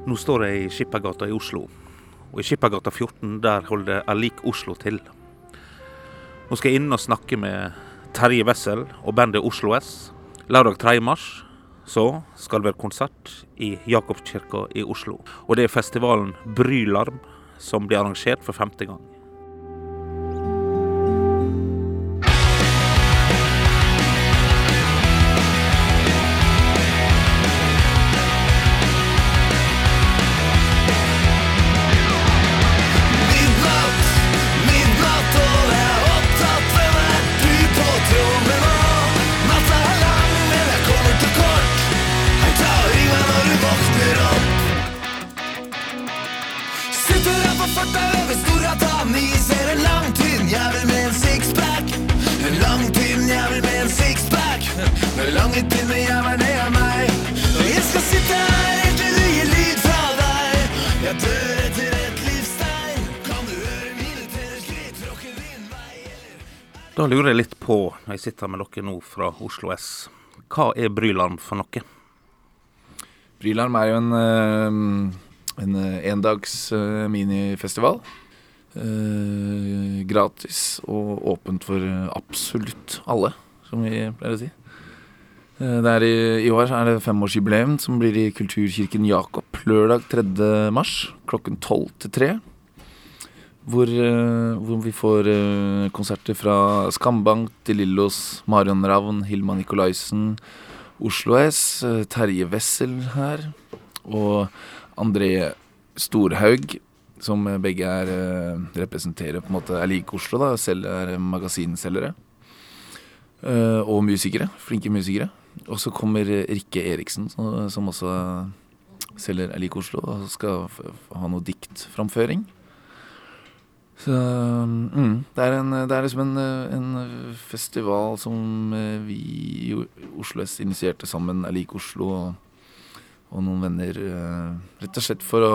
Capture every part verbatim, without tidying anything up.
Nå står jeg i Skippergata i Oslo, og i Skippergata fjorten der holder Alik Oslo til. Nå skal jeg inn og snakke med Terje Wessel og bandet Oslo S. Lørdag tredje mars så skal det være konsert i Jakobskirka i Oslo. Og det er festivalen Brylarm som blir arrangert for femte gang. Da lurer jeg litt på, når jeg sitter med dere nå fra Oslo S, hva er Brylarm for noe? Brylarm er jo en, en endags minifestival. Gratis og åpent for absolutt alle, som vi pleier å si. Det er i, I år er det femårsjubileum som blir i Kulturkirken Jakob, lørdag tredje mars, klokken tolv til tre. Hvor, hvor vi får konserter fra Skambank, De Lillos, Marion Ravn, Hilma Nikolaisen, Oslo S, Terje Wessel her, og André Storhaug, som begge er, representerer på en måte Alik Oslo, da, selv er magasinselgere, og musikere, flinke musikere. Og så kommer Rikke Eriksen, som også selger Alik Oslo, og skal ha noe diktframføring. Så, mm, det, er en, det er liksom en, en festival som vi i Oslo S initierte sammen, Alik Oslo og, og noen venner, rett og slett for å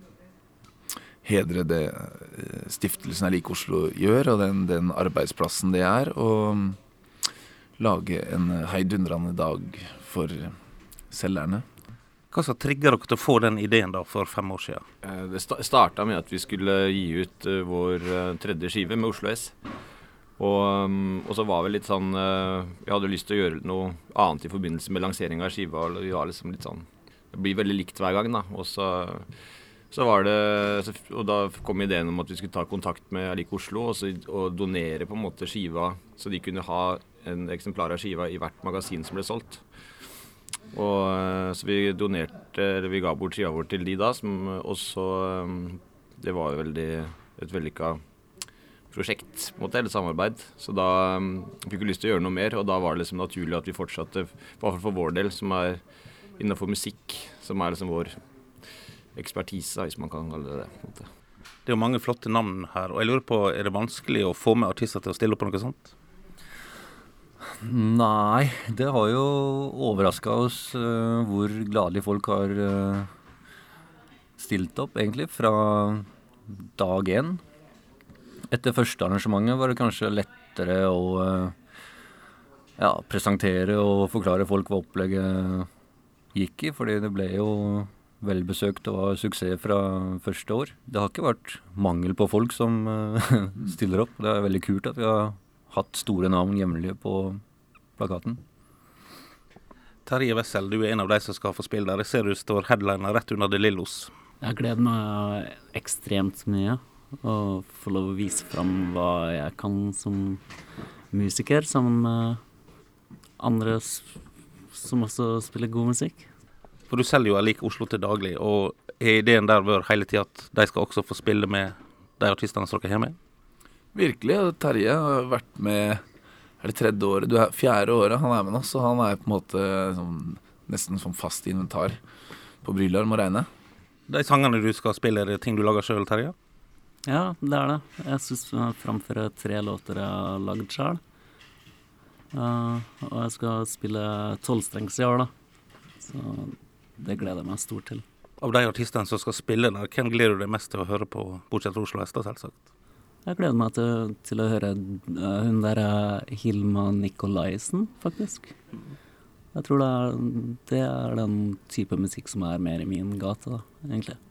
hedre det stiftelsen Alik Oslo gjør, og den, den arbeidsplassen det er, og lage en heidundrende dag for selgerne. Hva som trigger dere til å få den ideen da for fem år siden? Det startet med at vi skulle gi ut vår tredje skive med Oslo S. Og, og så var vi litt sånn, vi hadde lyst til å gjøre noe annet i forbindelse med lansering av skiva, og vi var liksom litt sånn, det blir veldig likt hver gang da. Og så, så var det, og da kom ideen om at vi skulle ta kontakt med Alik Oslo, og, så, og donere på en måte skiva, så de kunne ha en eksemplar av skiva i hvert magasin som ble solgt. Og så vi donerte, eller vi ga bort skiva vår til de da, som også, det var jo veldig, et vellykket prosjekt, på en måte, eller samarbeid. Så da fikk vi lyst til å gjøre noe mer, og da var det liksom naturlig at vi fortsatte, i hvert fall for vår del, som er innenfor musikk, som er liksom vår ekspertise, hvis man kan kalle det det, på en måte. Det er jo mange flotte navn her, og jeg lurer på, er det vanskelig å få med artister til å stille opp på noe sånt? Nei, det har jo overrasket oss uh, hvor gladelig folk har uh, stilt opp egentlig fra dag én. Etter første arrangementet var det kanskje lettere å uh, ja, presentere og forklare folk hva opplegget gikk i, fordi det ble jo velbesøkt og var suksess fra første år. Det har ikke vært mangel på folk som uh, stiller opp. Det er veldig kult at vi har hatt store navn jevnlige på plakaten. Terje Wessel, du er en av de som skal få spille der. Jeg ser du står headliner rett under De Lillos. Jeg gleder meg ekstremt mye å få lov å vise frem hva jeg kan som musiker, sammen med andre som også spiller god musikk. For du selger jo Alik Oslo til daglig, og er ideen der vært hele tiden at de skal også få spille med de artistene som dere har med? Virkelig, og Terje har vært med, er det tredje året, du er fjerde året han er med oss, og han er på en måte sånn, nesten som fast inventar på Brylarm å regne. De sangene du skal spille, er det ting du lager selv, Terje? Ja, det er det. Jeg synes jeg framfører tre låter jeg har laget selv. Uh, og jeg skal spille tolvstrengs i år da. Så det gleder jeg meg stort til. Av de artistene som skal spille der, hvem gleder du deg mest til å høre på, bortsett fra Oslo S da, selvsagt? Jeg gleder meg til, til å høre uh, hun der uh, Hilma Nikolaisen, faktisk. Jeg tror det er, det er den type musikk som er mer i min gate, da, egentlig.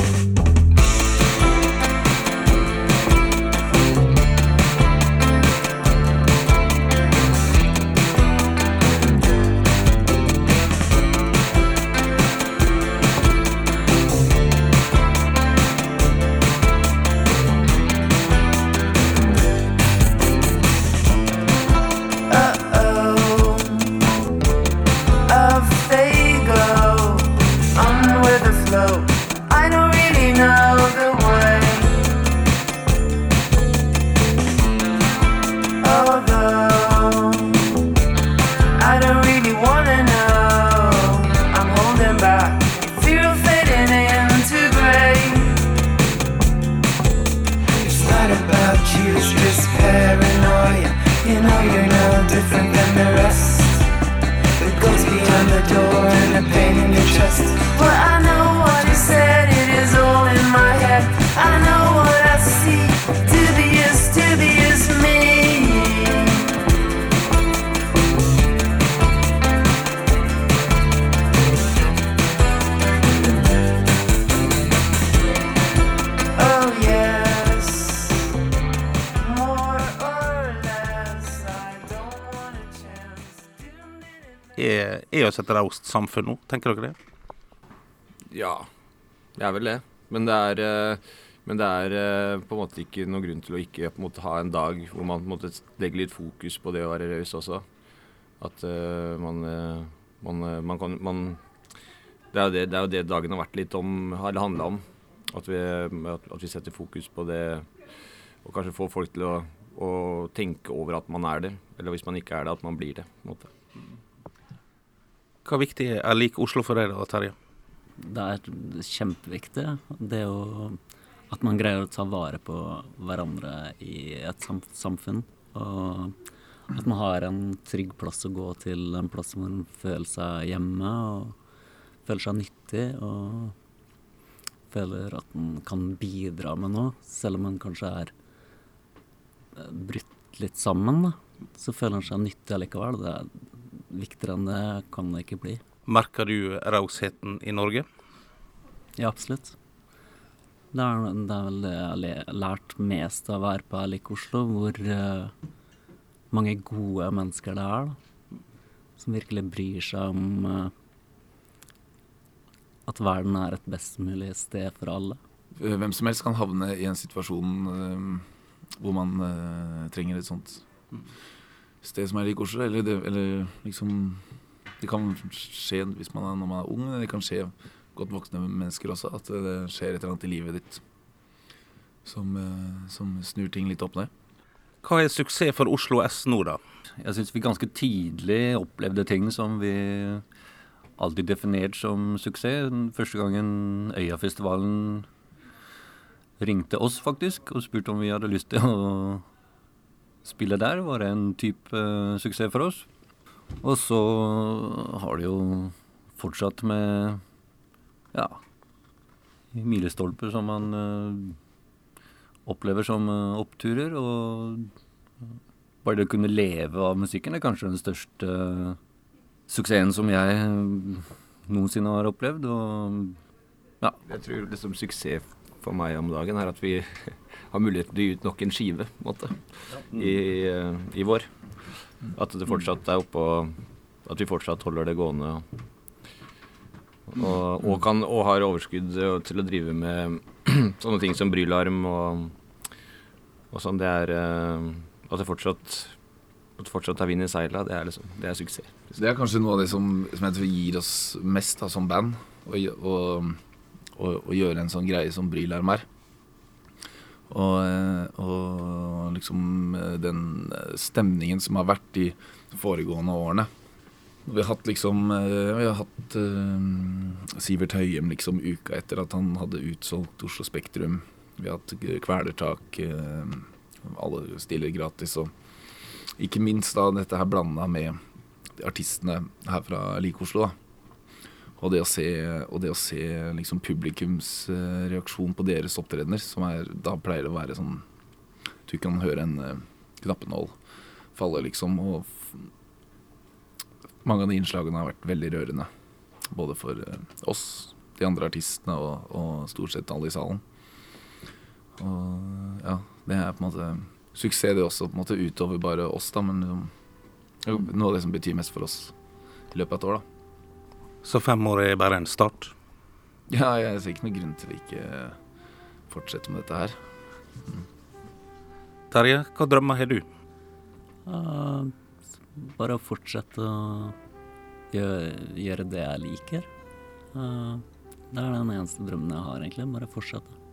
Er, er oss et raust samfunn nå, tenker dere det? Ja, det er vel det. Men det er, eh, men det er eh, på en måte ikke noe grunn til å ikke på en måte ha en dag hvor man på en måte legger litt fokus på det å være raus også. At eh, man, eh, man, eh, man kan man, det, er jo det, det er jo det dagen har vært litt om, har handlet om. At vi, at, at vi setter fokus på det, og kanskje får folk til å, å tenke over at man er det. Eller hvis man ikke er det, at man blir det, på en måte. Hva viktig er lik Oslo for deg da, Terje? Det er kjempeviktig. Det er jo at man greier å ta vare på hverandre i et sam- samfunn. Og at man har en trygg plass å gå til, en plass hvor man føler seg hjemme og føler seg nyttig. Og føler at man kan bidra med noe, selv om man kanskje er brutt litt sammen. Da. Så føler man seg nyttig allikevel. Det er viktigere enn det kan det ikke bli. Merker du rausheten i Norge? Ja, absolutt. Det er, det er vel det jeg har lært mest av å være på Lik Oslo, hvor uh, mange gode mennesker det er, da, som virkelig bryr seg om uh, at verden er et best mulig sted for alle. Hvem som helst kan havne i en situasjon uh, hvor man uh, trenger et sånt sted som er Lik Oslo, eller, det, eller liksom det kan skje hvis man er, når man er ung, det kan skje godt voksne mennesker også, at det skjer et eller annet i livet ditt som, som snur ting litt opp ned. Hva er suksess for Oslo S nå da? Jeg synes vi ganske tidlig opplevde ting som vi alltid definert som suksess. Den første gangen Øyafestivalen ringte oss faktisk og spurte om vi hadde lyst til å spille der, var det en type uh, suksess for oss. Og så har det jo fortsatt med ja, milestolper som man uh, opplever som uh, oppturer, og bare det å kunne leve av musikken er kanskje den største uh, suksessen som jeg uh, noensinne har opplevd. Og ja. Jeg tror liksom suksess for meg om dagen er at vi har mulighet til å gi ut nok en skive, på en måte, i, i vår. At det fortsatt er oppe, og at vi fortsatt holder det gående, og, og, kan, og har overskudd til å drive med sånne ting som brylarm, og, og sånn. Det er at det fortsatt, at det fortsatt er vind i seila, det er, liksom, det er suksess. Det er kanskje noe av det som, som jeg tror gir oss mest da, som band, og, og å gjøre en sånn greie som brylarm er. Og, og liksom den stemningen som har vært de foregående årene. Vi har hatt liksom Vi har hatt uh, Sivert Høyem liksom uka etter at han hadde utsolgt Oslo Spektrum. Vi har hatt Kvelertak, uh, alle stiller gratis, og ikke minst da dette her blandet med artistene her fra Lik Oslo da. Og det å se, og det å se liksom publikums uh, reaksjon på deres opptredener, som er, da pleier det å være sånn, du kan høre en uh, knappenål falle liksom, og f- mange av de innslagene har vært veldig rørende. Både for uh, oss, de andre artistene og, og stort sett alle i salen. Og ja, det er på en måte suksess det også, på en måte utover bare oss da, men um, noe av det som betyr mest for oss i løpet av et år da. Så fem år er bare en start? Ja, jeg ser ikke noen grunn til å ikke fortsette med dette her. Mm. Terje, hva drømmer har du? Uh, bare fortsette å gjøre, gjøre det jeg liker. Uh, det er den eneste drømmen jeg har egentlig, bare fortsette.